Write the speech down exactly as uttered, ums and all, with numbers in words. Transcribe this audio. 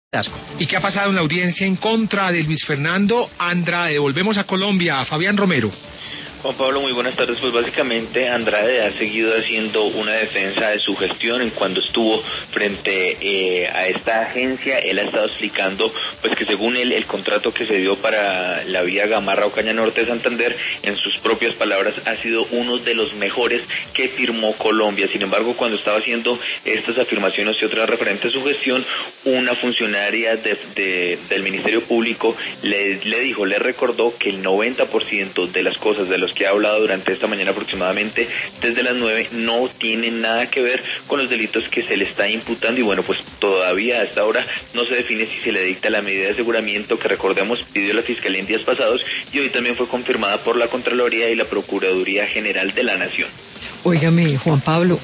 ¿Y qué ha pasado en la audiencia en contra de Luis Fernando Andrade? Volvemos a Colombia, a Fabián Romero. Juan Pablo, muy buenas tardes. Pues básicamente Andrade ha seguido haciendo una defensa de su gestión. En cuando estuvo frente eh, a esta agencia, él ha estado explicando pues que según él el contrato que se dio para la vía Gamarra Ocaña Norte de Santander, en sus propias palabras, ha sido uno de los mejores que firmó Colombia. Sin embargo, cuando estaba haciendo estas afirmaciones y otras referentes a su gestión, una funcionaria de, de, del Ministerio Público le, le dijo, le recordó que el noventa por ciento de las cosas de los que ha hablado durante esta mañana aproximadamente desde las nueve no tienen nada que ver con los delitos que se le está imputando, y bueno, pues todavía hasta ahora no se define si se le dicta la medida de aseguramiento que, recordemos, pidió la Fiscalía en días pasados y hoy también fue confirmada por la Contraloría y la Procuraduría General de la Nación. Óigame, Juan Pablo,